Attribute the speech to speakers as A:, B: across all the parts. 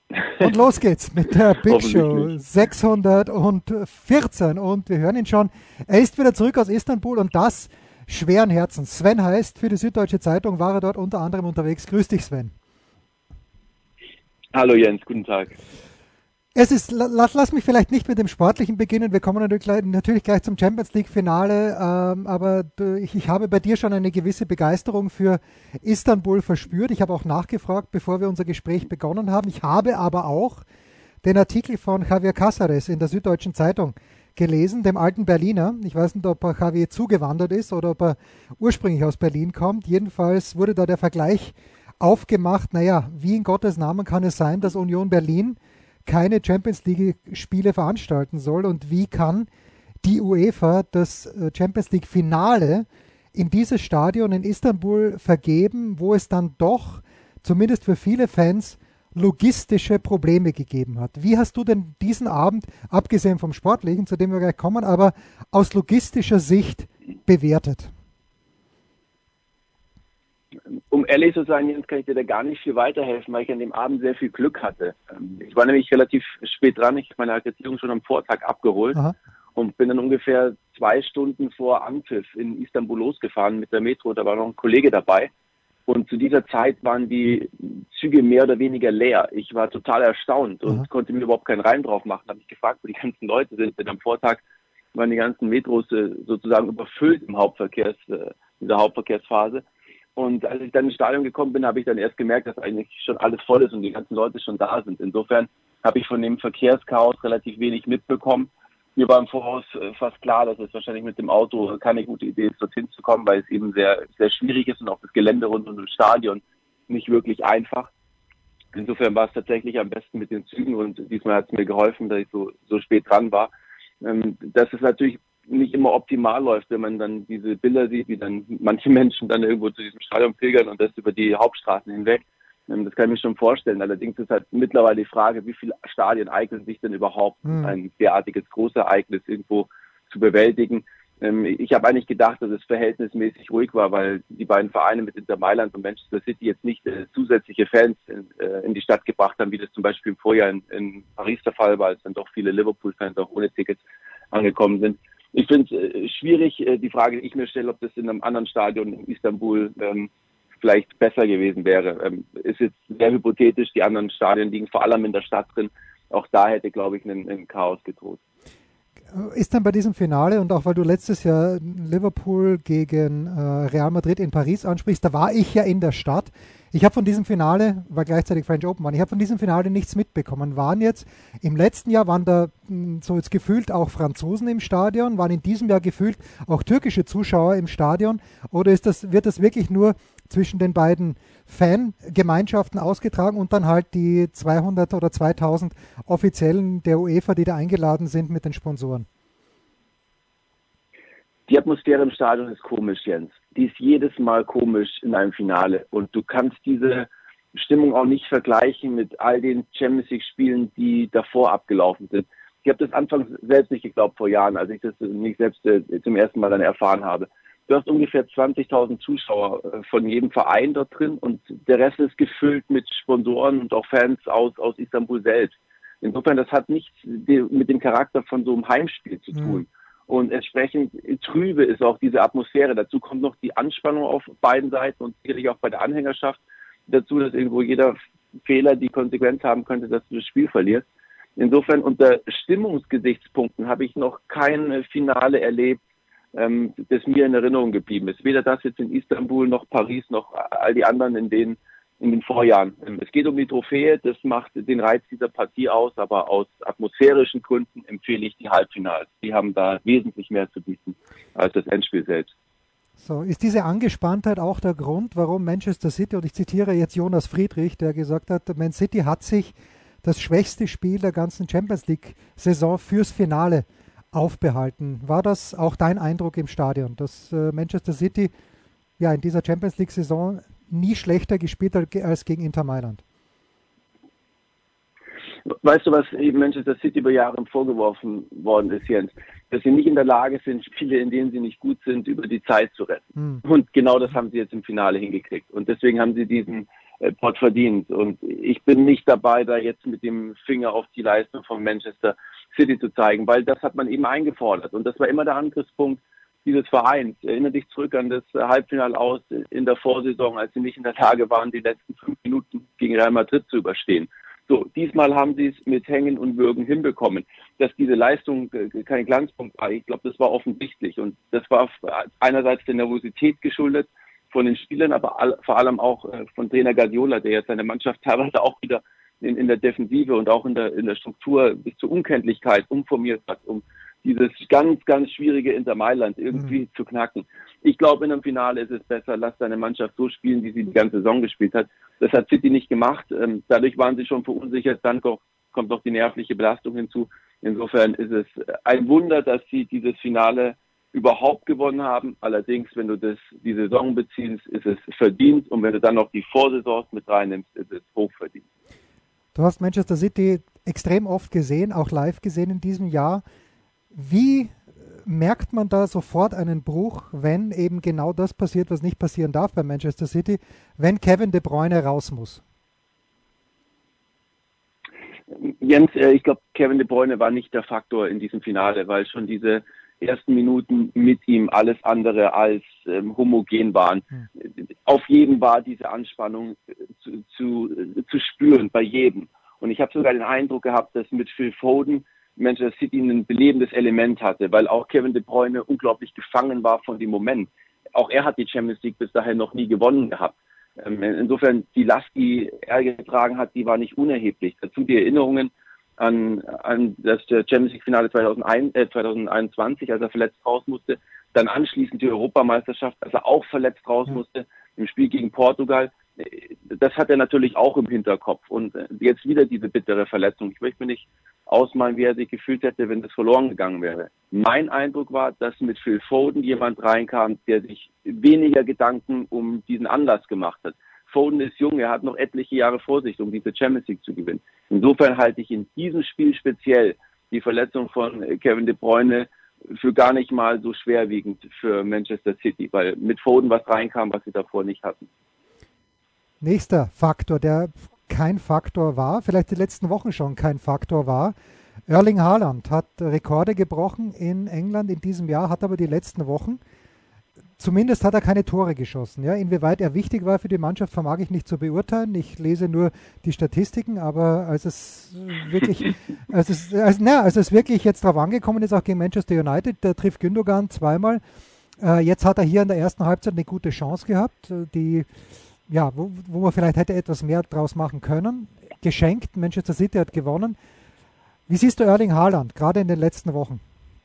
A: Und los geht's mit der Big Show
B: Offensichtlich.
A: 614 und wir hören ihn schon. Er ist wieder zurück aus Istanbul und das schweren Herzens. Sven Heist für die Süddeutsche Zeitung war er dort unter anderem unterwegs. Grüß dich, Sven.
B: Hallo Jens, guten Tag.
A: Lass mich vielleicht nicht mit dem Sportlichen beginnen. Wir kommen natürlich gleich zum Champions League Finale, aber ich habe bei dir schon eine gewisse Begeisterung für Istanbul verspürt. Ich habe auch nachgefragt, bevor wir unser Gespräch begonnen haben. Ich habe aber auch den Artikel von Javier Casares in der Süddeutschen Zeitung gelesen, dem alten Berliner. Ich weiß nicht, ob er Javier zugewandert ist oder ob er ursprünglich aus Berlin kommt. Jedenfalls wurde da der Vergleich aufgemacht. Naja, wie in Gottes Namen kann es sein, dass Union Berlin keine Champions League-Spiele veranstalten soll und wie kann die UEFA das Champions League-Finale in dieses Stadion in Istanbul vergeben, wo es dann doch zumindest für viele Fans logistische Probleme gegeben hat. Wie hast du denn diesen Abend, abgesehen vom Sportlichen, zu dem wir gleich kommen, aber aus logistischer Sicht bewertet?
B: Um ehrlich zu sein, Jens, kann ich dir da gar nicht viel weiterhelfen, weil ich an dem Abend sehr viel Glück hatte. Ich war nämlich relativ spät dran. Ich habe meine Akkreditierung schon am Vortag abgeholt
A: Aha.
B: und bin dann ungefähr 2 Stunden vor Anpfiff in Istanbul losgefahren mit der Metro. Da war noch ein Kollege dabei. Und zu dieser Zeit waren die Züge mehr oder weniger leer. Ich war total erstaunt
A: Aha.
B: und konnte mir überhaupt keinen Reim drauf machen. Da habe ich gefragt, wo die ganzen Leute sind. Denn am Vortag waren die ganzen Metros sozusagen überfüllt im dieser Hauptverkehrsphase. Und als ich dann ins Stadion gekommen bin, habe ich dann erst gemerkt, dass eigentlich schon alles voll ist und die ganzen Leute schon da sind. Insofern habe ich von dem Verkehrschaos relativ wenig mitbekommen. Mir war im Voraus fast klar, dass es wahrscheinlich mit dem Auto keine gute Idee ist, dorthin zu kommen, weil es eben sehr, sehr schwierig ist und auch das Gelände rund um das Stadion nicht wirklich einfach. Insofern war es tatsächlich am besten mit den Zügen und diesmal hat es mir geholfen, dass ich so spät dran war. Dass es natürlich nicht immer optimal läuft, wenn man dann diese Bilder sieht, wie dann manche Menschen dann irgendwo zu diesem Stadion pilgern und das über die Hauptstraßen hinweg. Das kann ich mir schon vorstellen. Allerdings ist halt mittlerweile die Frage, wie viele Stadien eignen sich denn überhaupt,
A: Hm.
B: ein derartiges Großereignis irgendwo zu bewältigen. Ich habe eigentlich gedacht, dass es verhältnismäßig ruhig war, weil die beiden Vereine mit Inter Mailand und Manchester City jetzt nicht zusätzliche Fans in die Stadt gebracht haben, wie das zum Beispiel im Vorjahr in Paris der Fall war, als dann doch viele Liverpool-Fans auch ohne Tickets angekommen sind. Ich finde es schwierig, die Frage, die ich mir stelle, ob das in einem anderen Stadion in Istanbul vielleicht besser gewesen wäre. Ist jetzt sehr hypothetisch, die anderen Stadien liegen vor allem in der Stadt drin. Auch da hätte, glaube ich, ein Chaos gedroht.
A: Ist dann bei diesem Finale und auch weil du letztes Jahr Liverpool gegen Real Madrid in Paris ansprichst, da war ich ja in der Stadt. Ich habe von diesem Finale, weil gleichzeitig French Open waren, ich habe von diesem Finale nichts mitbekommen. Waren jetzt im letzten Jahr waren da so jetzt gefühlt auch Franzosen im Stadion, waren in diesem Jahr gefühlt auch türkische Zuschauer im Stadion oder wird das wirklich nur zwischen den beiden Fangemeinschaften ausgetragen und dann halt die 200 oder 2000 Offiziellen der UEFA, die da eingeladen sind mit den Sponsoren?
B: Die Atmosphäre im Stadion ist komisch, Jens. Die ist jedes Mal komisch in einem Finale. Und du kannst diese Stimmung auch nicht vergleichen mit all den Champions League-Spielen, die davor abgelaufen sind. Ich habe das anfangs selbst nicht geglaubt vor Jahren, als ich das nicht selbst zum ersten Mal dann erfahren habe. Du hast ungefähr 20.000 Zuschauer von jedem Verein dort drin und der Rest ist gefüllt mit Sponsoren und auch Fans aus Istanbul selbst. Insofern, das hat nichts mit dem Charakter von so einem Heimspiel zu tun. Und entsprechend trübe ist auch diese Atmosphäre. Dazu kommt noch die Anspannung auf beiden Seiten und sicherlich auch bei der Anhängerschaft dazu, dass irgendwo jeder Fehler die Konsequenz haben könnte, dass du das Spiel verlierst. Insofern unter Stimmungsgesichtspunkten habe ich noch kein Finale erlebt, das mir in Erinnerung geblieben ist. Weder das jetzt in Istanbul, noch Paris, noch all die anderen in den Vorjahren. Es geht um die Trophäe, das macht den Reiz dieser Partie aus, aber aus atmosphärischen Gründen empfehle ich die Halbfinals. Die haben da wesentlich mehr zu bieten als das Endspiel selbst.
A: So, ist diese Angespanntheit auch der Grund, warum Manchester City, und ich zitiere jetzt Jonas Friedrich, der gesagt hat, Man City hat sich das schwächste Spiel der ganzen Champions League-Saison fürs Finale aufbehalten. War das auch dein Eindruck im Stadion, dass Manchester City ja in dieser Champions League-Saison nie schlechter gespielt hat als gegen Inter Mailand?
B: Weißt du, was eben Manchester City über Jahre vorgeworfen worden ist, Jens? Dass sie nicht in der Lage sind, Spiele, in denen sie nicht gut sind, über die Zeit zu retten. Und genau das haben sie jetzt im Finale hingekriegt. Und deswegen haben sie diesen Pot verdient. Und ich bin nicht dabei, da jetzt mit dem Finger auf die Leistung von Manchester City zu zeigen, weil das hat man eben eingefordert. Und das war immer der Angriffspunkt dieses Vereins. Erinnere dich zurück an das Halbfinale aus in der Vorsaison, als sie nicht in der Lage waren, die letzten 5 Minuten gegen Real Madrid zu überstehen. So, diesmal haben sie es mit Hängen und Würgen hinbekommen. Dass diese Leistung kein Glanzpunkt war, ich glaube, das war offensichtlich. Und das war einerseits der Nervosität geschuldet von den Spielern, aber vor allem auch von Trainer Guardiola, der jetzt seine Mannschaft teilweise auch wieder in der Defensive und auch in der Struktur bis zur Unkenntlichkeit umformiert hat, um dieses ganz, ganz schwierige Inter Mailand irgendwie zu knacken. Ich glaube, in einem Finale ist es besser, lass deine Mannschaft so spielen, wie sie die ganze Saison gespielt hat. Das hat City nicht gemacht. Dadurch waren sie schon verunsichert. Dann kommt noch die nervliche Belastung hinzu. Insofern ist es ein Wunder, dass sie dieses Finale überhaupt gewonnen haben. Allerdings, wenn du die Saison beziehst, ist es verdient. Und wenn du dann noch die Vorsaisons mit reinnimmst, ist es hochverdient.
A: Du hast Manchester City extrem oft gesehen, auch live gesehen in diesem Jahr. Wie merkt man da sofort einen Bruch, wenn eben genau das passiert, was nicht passieren darf bei Manchester City, wenn Kevin De Bruyne raus muss?
B: Jens, ich glaube, Kevin De Bruyne war nicht der Faktor in diesem Finale, weil schon diese ersten Minuten mit ihm alles andere als homogen waren. Auf jedem war diese Anspannung zu spüren, bei jedem. Und ich habe sogar den Eindruck gehabt, dass mit Phil Foden Manchester City ein belebendes Element hatte, weil auch Kevin De Bruyne unglaublich gefangen war von dem Moment. Auch er hat die Champions League bis dahin noch nie gewonnen gehabt. Insofern, die Last, die er getragen hat, die war nicht unerheblich. Dazu die Erinnerungen an das Champions League-Finale 2021, als er verletzt raus musste. Dann anschließend die Europameisterschaft, als er auch verletzt raus musste, im Spiel gegen Portugal. Das hat er natürlich auch im Hinterkopf. Und jetzt wieder diese bittere Verletzung. Ich möchte mir nicht ausmalen, wie er sich gefühlt hätte, wenn das verloren gegangen wäre. Mein Eindruck war, dass mit Phil Foden jemand reinkam, der sich weniger Gedanken um diesen Anlass gemacht hat. Foden ist jung, er hat noch etliche Jahre vor sich, um diese Champions League zu gewinnen. Insofern halte ich in diesem Spiel speziell die Verletzung von Kevin De Bruyne für gar nicht mal so schwerwiegend für Manchester City, weil mit Foden was reinkam, was sie davor nicht hatten.
A: Nächster Faktor, der kein Faktor war, vielleicht die letzten Wochen schon kein Faktor war. Erling Haaland hat Rekorde gebrochen in England in diesem Jahr, hat aber die letzten Wochen, zumindest hat er keine Tore geschossen. Ja? Inwieweit er wichtig war für die Mannschaft, vermag ich nicht zu beurteilen. Ich lese nur die Statistiken, aber als es wirklich jetzt darauf angekommen ist, auch gegen Manchester United, da trifft Gündogan zweimal. Jetzt hat er hier in der ersten Halbzeit eine gute Chance gehabt, wo man vielleicht hätte etwas mehr draus machen können. Geschenkt, Manchester City hat gewonnen. Wie siehst du Erling Haaland, gerade in den letzten Wochen?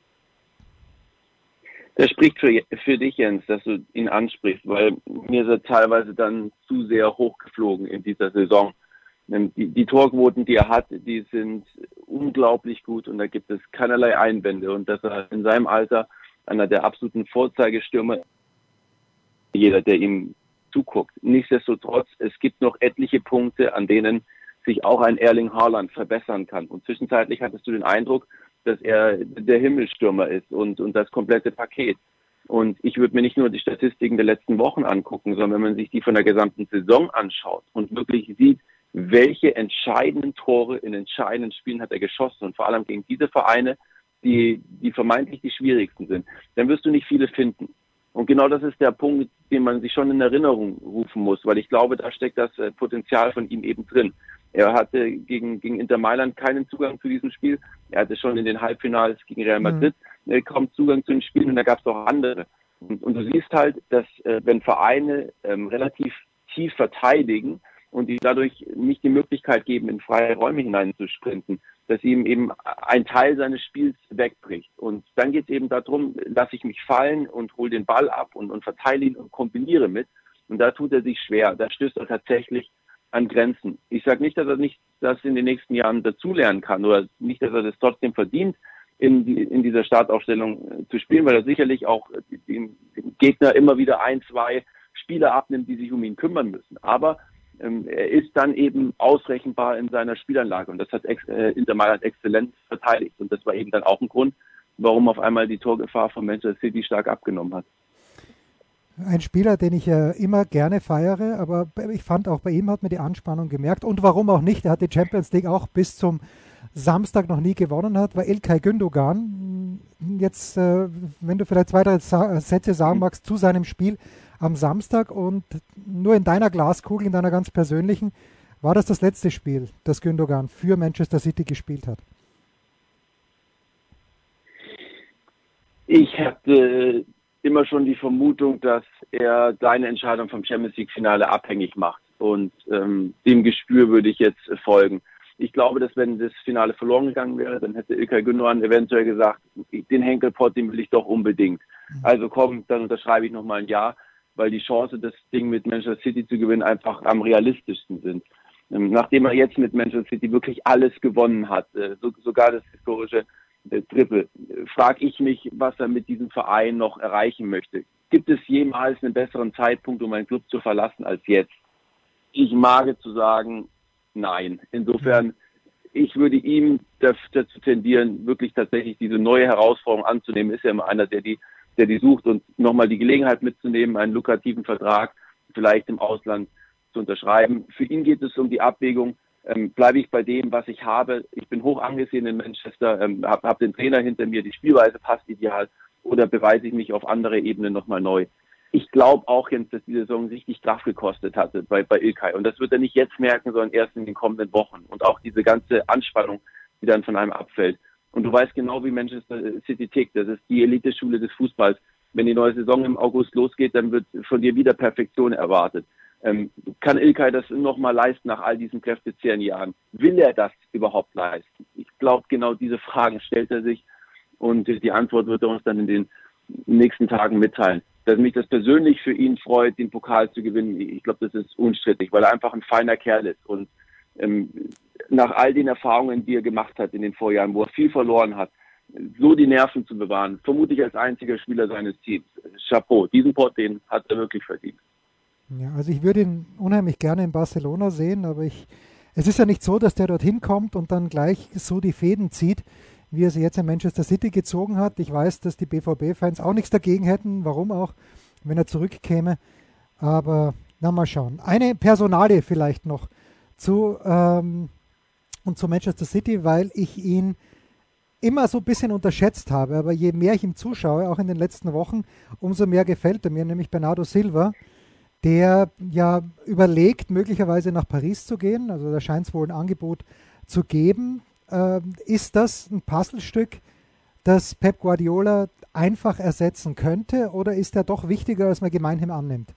B: Das spricht für dich, Jens, dass du ihn ansprichst, weil mir ist er teilweise dann zu sehr hochgeflogen in dieser Saison. Die Torquoten, die er hat, die sind unglaublich gut und da gibt es keinerlei Einwände. Und dass er in seinem Alter einer der absoluten Vorzeigestürmer, jeder, der ihm zuguckt. Nichtsdestotrotz, es gibt noch etliche Punkte, an denen sich auch ein Erling Haaland verbessern kann. Und zwischenzeitlich hattest du den Eindruck, dass er der Himmelstürmer ist und das komplette Paket. Und ich würde mir nicht nur die Statistiken der letzten Wochen angucken, sondern wenn man sich die von der gesamten Saison anschaut und wirklich sieht, welche entscheidenden Tore in entscheidenden Spielen hat er geschossen und vor allem gegen diese Vereine, die vermeintlich die schwierigsten sind, dann wirst du nicht viele finden. Und genau das ist der Punkt, den man sich schon in Erinnerung rufen muss, weil ich glaube, da steckt das Potenzial von ihm eben drin. Er hatte gegen Inter Mailand keinen Zugang zu diesem Spiel. Er hatte schon in den Halbfinals gegen Real Madrid kaum Zugang zu den Spielen und da gab es auch andere. Und du siehst halt, dass wenn Vereine relativ tief verteidigen und die dadurch nicht die Möglichkeit geben, in freie Räume hineinzusprinten, dass ihm eben ein Teil seines Spiels wegbricht. Und dann geht es eben darum, lasse ich mich fallen und hole den Ball ab und verteile ihn und kombiniere mit. Und da tut er sich schwer. Da stößt er tatsächlich an Grenzen. Ich sage nicht, dass er nicht das in den nächsten Jahren dazulernen kann oder nicht, dass er das trotzdem verdient, in dieser Startaufstellung zu spielen, weil er sicherlich auch dem Gegner immer wieder 1, 2 Spieler abnimmt, die sich um ihn kümmern müssen. Aber er ist dann eben ausrechenbar in seiner Spielanlage und das hat Inter Mailand exzellent verteidigt und das war eben dann auch ein Grund, warum auf einmal die Torgefahr von Manchester City stark abgenommen hat.
A: Ein Spieler, den ich ja immer gerne feiere, aber ich fand auch bei ihm hat man die Anspannung gemerkt. Und warum auch nicht, er hat die Champions League auch bis zum Samstag noch nie gewonnen hat, war İlkay Gündoğan. Jetzt, wenn du vielleicht zwei, drei Sätze sagen magst zu seinem Spiel am Samstag und nur in deiner Glaskugel, in deiner ganz persönlichen, war das letzte Spiel, das Gündoğan für Manchester City gespielt hat?
B: Ich hatte immer schon die Vermutung, dass er seine Entscheidung vom Champions League Finale abhängig macht. Und dem Gespür würde ich jetzt folgen. Ich glaube, dass wenn das Finale verloren gegangen wäre, dann hätte İlkay Gündoğan eventuell gesagt, den Henkelpott, den will ich doch unbedingt. Also komm, dann unterschreibe ich nochmal ein Jahr, weil die Chance, das Ding mit Manchester City zu gewinnen, einfach am realistischsten sind. Nachdem er jetzt mit Manchester City wirklich alles gewonnen hat, sogar das historische Triple, frage ich mich, was er mit diesem Verein noch erreichen möchte. Gibt es jemals einen besseren Zeitpunkt, um einen Club zu verlassen als jetzt? Ich wage zu sagen, nein. Insofern, ich würde ihm dazu tendieren, wirklich tatsächlich diese neue Herausforderung anzunehmen. Ist ja immer einer, der die sucht und nochmal die Gelegenheit mitzunehmen, einen lukrativen Vertrag vielleicht im Ausland zu unterschreiben. Für ihn geht es um die Abwägung, bleibe ich bei dem, was ich habe. Ich bin hoch angesehen in Manchester, hab den Trainer hinter mir, die Spielweise passt ideal, oder beweise ich mich auf andere Ebenen nochmal neu. Ich glaube auch jetzt, dass die Saison richtig Kraft gekostet hatte bei İlkay. Und das wird er nicht jetzt merken, sondern erst in den kommenden Wochen. Und auch diese ganze Anspannung, die dann von einem abfällt. Und du weißt genau, wie Manchester City tickt. Das ist die Eliteschule des Fußballs. Wenn die neue Saison im August losgeht, dann wird von dir wieder Perfektion erwartet. Kann İlkay das nochmal leisten nach all diesen kräftezehrenden Jahren? Will er das überhaupt leisten? Ich glaube, genau diese Fragen stellt er sich und die Antwort wird er uns dann in den nächsten Tagen mitteilen. Dass mich das persönlich für ihn freut, den Pokal zu gewinnen, ich glaube, das ist unstrittig, weil er einfach ein feiner Kerl ist und nach all den Erfahrungen, die er gemacht hat in den Vorjahren, wo er viel verloren hat, so die Nerven zu bewahren, vermutlich als einziger Spieler seines Teams. Chapeau, diesen Pott, den hat er wirklich verdient.
A: Ja, also ich würde ihn unheimlich gerne in Barcelona sehen, aber es ist ja nicht so, dass der dorthin kommt und dann gleich so die Fäden zieht, wie er sie jetzt in Manchester City gezogen hat. Ich weiß, dass die BVB-Fans auch nichts dagegen hätten, warum auch, wenn er zurückkäme. Aber na mal schauen. Eine Personalie vielleicht noch zu Manchester City, weil ich ihn immer so ein bisschen unterschätzt habe. Aber je mehr ich ihm zuschaue, auch in den letzten Wochen, umso mehr gefällt er mir, nämlich Bernardo Silva, der ja überlegt, möglicherweise nach Paris zu gehen. Also da scheint es wohl ein Angebot zu geben. Ist das ein Puzzlestück, das Pep Guardiola einfach ersetzen könnte, oder ist er doch wichtiger, als man gemeinhin annimmt?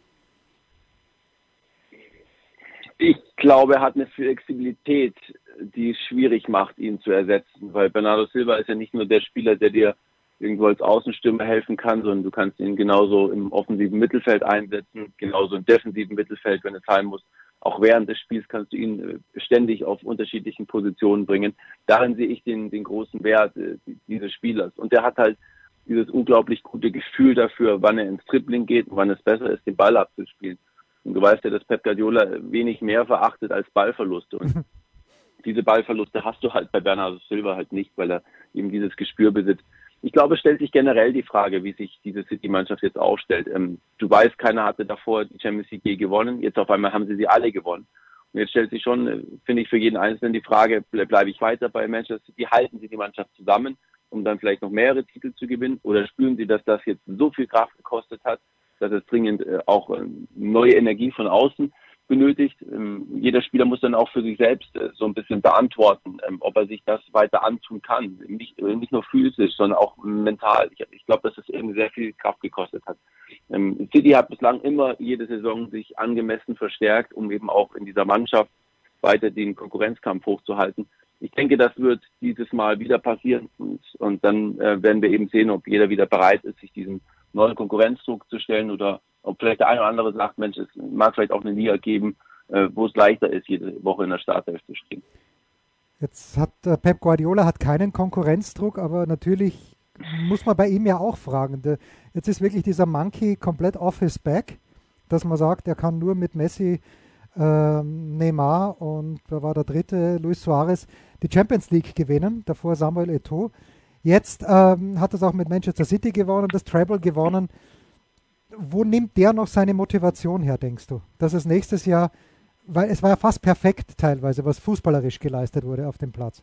B: Ich glaube, er hat eine Flexibilität, die es schwierig macht, ihn zu ersetzen, weil Bernardo Silva ist ja nicht nur der Spieler, der dir irgendwo als Außenstürmer helfen kann, sondern du kannst ihn genauso im offensiven Mittelfeld einsetzen, genauso im defensiven Mittelfeld, wenn es sein muss. Auch während des Spiels kannst du ihn ständig auf unterschiedlichen Positionen bringen. Darin sehe ich den großen Wert dieses Spielers. Und der hat halt dieses unglaublich gute Gefühl dafür, wann er ins Dribbling geht und wann es besser ist, den Ball abzuspielen. Und du weißt ja, dass Pep Guardiola wenig mehr verachtet als Ballverluste. Und diese Ballverluste hast du halt bei Bernardo Silva halt nicht, weil er eben dieses Gespür besitzt. Ich glaube, es stellt sich generell die Frage, wie sich diese City-Mannschaft jetzt aufstellt. Du weißt, keiner hatte davor die Champions League je gewonnen. Jetzt auf einmal haben sie alle gewonnen. Und jetzt stellt sich schon, finde ich, für jeden Einzelnen die Frage, bleibe ich weiter bei Manchester City? Halten sie die Mannschaft zusammen, um dann vielleicht noch mehrere Titel zu gewinnen? Oder spüren sie, dass das jetzt so viel Kraft gekostet hat, dass es dringend auch neue Energie von außen benötigt? Jeder Spieler muss dann auch für sich selbst so ein bisschen beantworten, ob er sich das weiter antun kann. Nicht nur physisch, sondern auch mental. Ich glaube, dass es irgendwie sehr viel Kraft gekostet hat. City hat bislang immer jede Saison sich angemessen verstärkt, um eben auch in dieser Mannschaft weiter den Konkurrenzkampf hochzuhalten. Ich denke, das wird dieses Mal wieder passieren und dann werden wir eben sehen, ob jeder wieder bereit ist, sich diesem neuen Konkurrenzdruck zu stellen oder ob vielleicht der eine oder andere sagt, Mensch, es mag vielleicht auch eine Liga geben, wo es leichter ist, jede Woche in der Startelf zu stehen.
A: Jetzt hat Pep Guardiola hat keinen Konkurrenzdruck, aber natürlich muss man bei ihm ja auch fragen. Jetzt ist wirklich dieser Monkey komplett off his back, dass man sagt, er kann nur mit Messi, Neymar und wer war der dritte, Luis Suarez, die Champions League gewinnen, davor Samuel Eto'o. Jetzt hat er es auch mit Manchester City gewonnen, das Treble gewonnen. wo nimmt der noch seine Motivation her, denkst du? Dass es nächstes Jahr, weil es war ja fast perfekt teilweise, was fußballerisch geleistet wurde auf dem Platz.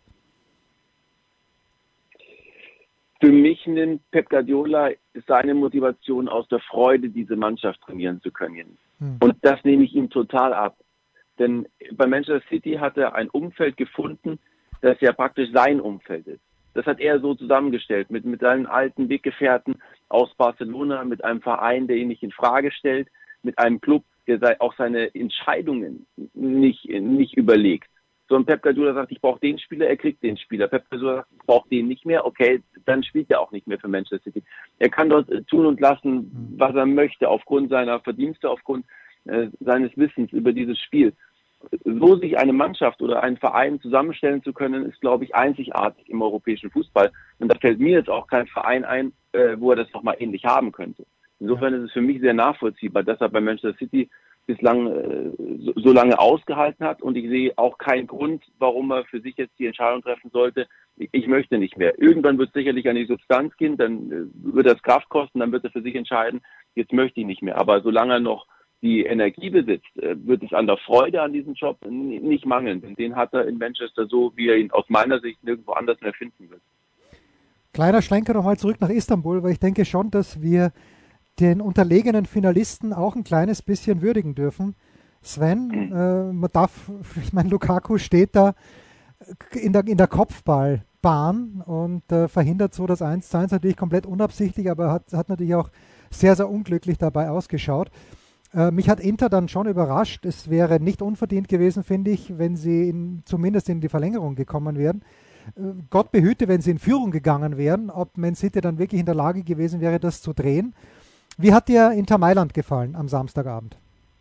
B: Für mich nimmt Pep Guardiola seine Motivation aus der Freude, diese Mannschaft trainieren zu können. Und das nehme ich ihm total ab. Denn bei Manchester City hat er ein Umfeld gefunden, das ja praktisch sein Umfeld ist. Das hat er so zusammengestellt mit seinen alten Weggefährten aus Barcelona, mit einem Verein, der ihn nicht in Frage stellt, mit einem Club, der auch seine Entscheidungen nicht überlegt. So ein Pep Guardiola sagt, ich brauche den Spieler, er kriegt den Spieler. Pep Guardiola sagt, ich brauche den nicht mehr, okay, dann spielt er auch nicht mehr für Manchester City. Er kann dort tun und lassen, was er möchte, aufgrund seiner Verdienste, aufgrund seines Wissens über dieses Spiel. So sich eine Mannschaft oder einen Verein zusammenstellen zu können, ist, glaube ich, einzigartig im europäischen Fußball. Und da fällt mir jetzt auch kein Verein ein, wo er das nochmal ähnlich haben könnte. Insofern ist es für mich sehr nachvollziehbar, dass er bei Manchester City bislang so lange ausgehalten hat. Und ich sehe auch keinen Grund, warum er für sich jetzt die Entscheidung treffen sollte, ich möchte nicht mehr. Irgendwann wird es sicherlich an die Substanz gehen, dann wird das Kraft kosten, dann wird er für sich entscheiden, jetzt möchte ich nicht mehr. Aber solange er noch die Energie besitzt, wird es an der Freude an diesem Job nicht mangeln. Denn den hat er in Manchester so, wie er ihn aus meiner Sicht nirgendwo anders mehr finden wird.
A: Kleiner Schlenker nochmal zurück nach Istanbul, weil ich denke schon, dass wir den unterlegenen Finalisten auch ein kleines bisschen würdigen dürfen. Sven, ich meine, Lukaku steht da in der Kopfballbahn und verhindert so das 1:1, natürlich komplett unabsichtlich, aber hat natürlich auch sehr, sehr unglücklich dabei ausgeschaut. Mich hat Inter dann schon überrascht. Es wäre nicht unverdient gewesen, finde ich, wenn sie zumindest in die Verlängerung gekommen wären. Gott behüte, wenn sie in Führung gegangen wären, ob Man City dann wirklich in der Lage gewesen wäre, das zu drehen. Wie hat dir Inter Mailand gefallen am Samstagabend?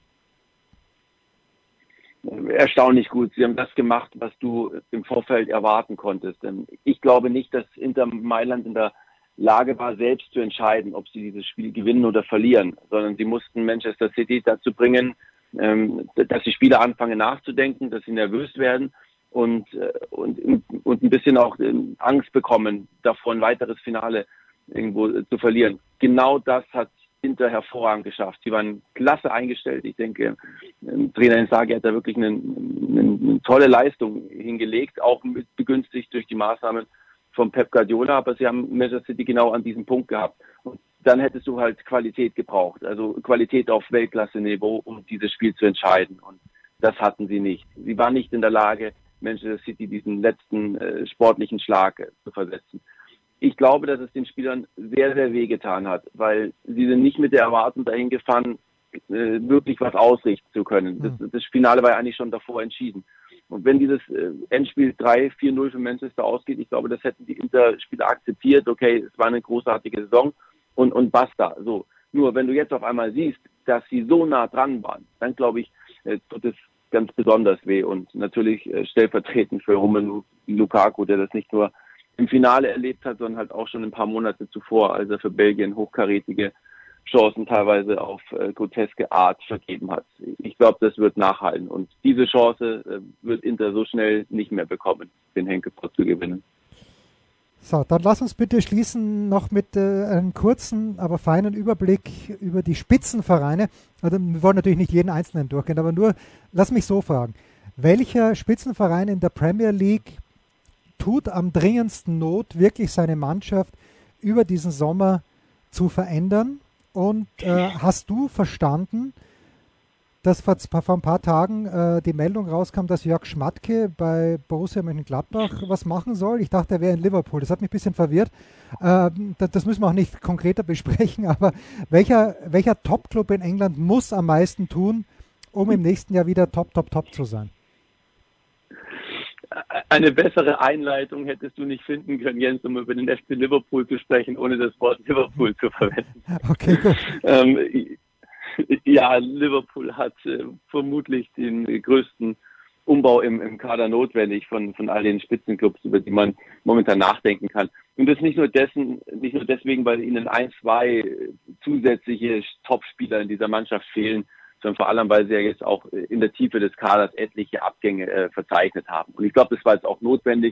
B: Erstaunlich gut. Sie haben das gemacht, was du im Vorfeld erwarten konntest. Denn ich glaube nicht, dass Inter Mailand in der Lage war, selbst zu entscheiden, ob sie dieses Spiel gewinnen oder verlieren, sondern sie mussten Manchester City dazu bringen, dass die Spieler anfangen nachzudenken, dass sie nervös werden und ein bisschen auch Angst bekommen, davor ein weiteres Finale irgendwo zu verlieren. Genau das hat Inter hervorragend geschafft. Sie waren klasse eingestellt. Ich denke, Trainer Inzaghi hat da wirklich eine tolle Leistung hingelegt, auch mit begünstigt durch die Maßnahmen von Pep Guardiola, aber sie haben Manchester City genau an diesem Punkt gehabt. Und dann hättest du halt Qualität gebraucht, also Qualität auf Weltklasse-Niveau, um dieses Spiel zu entscheiden. Und das hatten sie nicht. Sie waren nicht in der Lage, Manchester City diesen letzten sportlichen Schlag zu versetzen. Ich glaube, dass es den Spielern sehr, sehr wehgetan hat, weil sie sind nicht mit der Erwartung dahin gefahren, wirklich was ausrichten zu können. Das Finale war ja eigentlich schon davor entschieden. Und wenn dieses Endspiel 3-4-0 für Manchester ausgeht, ich glaube, das hätten die Inter-Spieler akzeptiert. Okay, es war eine großartige Saison und basta. So. Nur wenn du jetzt auf einmal siehst, dass sie so nah dran waren, dann glaube ich, tut es ganz besonders weh. Und natürlich stellvertretend für Romelu Lukaku, der das nicht nur im Finale erlebt hat, sondern halt auch schon ein paar Monate zuvor, als er für Belgien hochkarätige Chancen teilweise auf groteske Art vergeben hat. Ich glaube, das wird nachhalten. Und diese Chance wird Inter so schnell nicht mehr bekommen, den Henkelpott zu gewinnen.
A: So, dann lass uns bitte schließen noch mit einem kurzen, aber feinen Überblick über die Spitzenvereine. Also, wir wollen natürlich nicht jeden Einzelnen durchgehen, aber nur, lass mich so fragen. Welcher Spitzenverein in der Premier League tut am dringendsten Not, wirklich seine Mannschaft über diesen Sommer zu verändern? Und hast du verstanden, dass vor ein paar Tagen die Meldung rauskam, dass Jörg Schmatke bei Borussia Mönchengladbach was machen soll? Ich dachte, er wäre in Liverpool. Das hat mich ein bisschen verwirrt. Das müssen wir auch nicht konkreter besprechen, aber welcher Top-Club in England muss am meisten tun, um im nächsten Jahr wieder top zu sein?
B: Eine bessere Einleitung hättest du nicht finden können, Jens, um über den FC Liverpool zu sprechen, ohne das Wort Liverpool zu verwenden.
A: Okay, gut.
B: Ja, Liverpool hat vermutlich den größten Umbau im Kader notwendig von all den Spitzenclubs, über die man momentan nachdenken kann. Und das nicht nur deswegen, weil ihnen 1-2 zusätzliche Topspieler in dieser Mannschaft fehlen, sondern vor allem, weil sie ja jetzt auch in der Tiefe des Kaders etliche Abgänge verzeichnet haben. Und ich glaube, das war jetzt auch notwendig,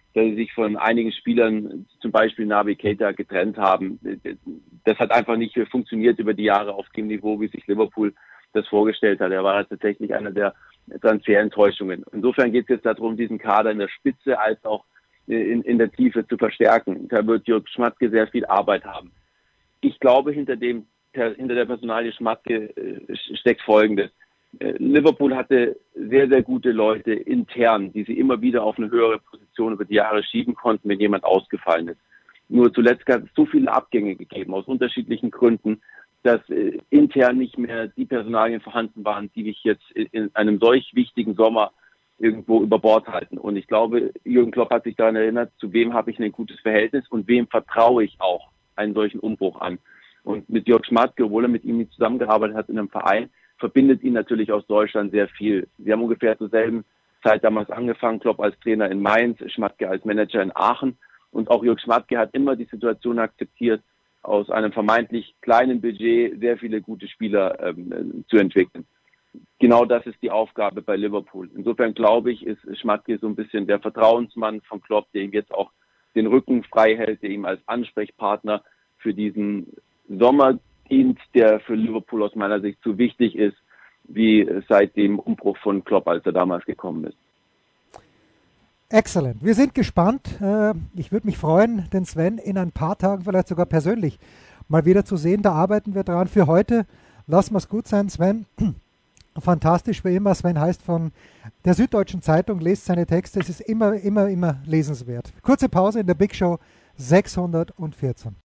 B: dass sie sich von einigen Spielern, zum Beispiel Naby Keita, getrennt haben. Das hat einfach nicht funktioniert über die Jahre auf dem Niveau, wie sich Liverpool das vorgestellt hat. Er war tatsächlich einer der Transferenttäuschungen. Insofern geht es jetzt darum, diesen Kader in der Spitze als auch in der Tiefe zu verstärken. Da wird Jürgen Schmatke sehr viel Arbeit haben. Ich glaube, hinter der Personalie Schmatke steckt Folgendes. Liverpool hatte sehr, sehr gute Leute intern, die sie immer wieder auf eine höhere Position über die Jahre schieben konnten, wenn jemand ausgefallen ist. Nur zuletzt hat es so viele Abgänge gegeben, aus unterschiedlichen Gründen, dass intern nicht mehr die Personalien vorhanden waren, die mich jetzt in einem solch wichtigen Sommer irgendwo über Bord halten. Und ich glaube, Jürgen Klopp hat sich daran erinnert, zu wem habe ich ein gutes Verhältnis und wem vertraue ich auch einen solchen Umbruch an. Und mit Jörg Schmatke, obwohl er mit ihm nicht zusammengearbeitet hat in einem Verein, verbindet ihn natürlich aus Deutschland sehr viel. Sie haben ungefähr zur selben Zeit damals angefangen, Klopp als Trainer in Mainz, Schmatke als Manager in Aachen. Und auch Jörg Schmatke hat immer die Situation akzeptiert, aus einem vermeintlich kleinen Budget sehr viele gute Spieler zu entwickeln. Genau das ist die Aufgabe bei Liverpool. Insofern glaube ich, ist Schmatke so ein bisschen der Vertrauensmann von Klopp, der ihm jetzt auch den Rücken frei hält, der ihm als Ansprechpartner für diesen Sommer dient, der für Liverpool aus meiner Sicht so wichtig ist, wie seit dem Umbruch von Klopp, als er damals gekommen ist.
A: Excellent. Wir sind gespannt. Ich würde mich freuen, den Sven in ein paar Tagen vielleicht sogar persönlich mal wieder zu sehen. Da arbeiten wir dran. Für heute lassen wir es gut sein, Sven. Fantastisch wie immer. Sven heißt von der Süddeutschen Zeitung, lest seine Texte. Es ist immer lesenswert. Kurze Pause in der Big Show 614.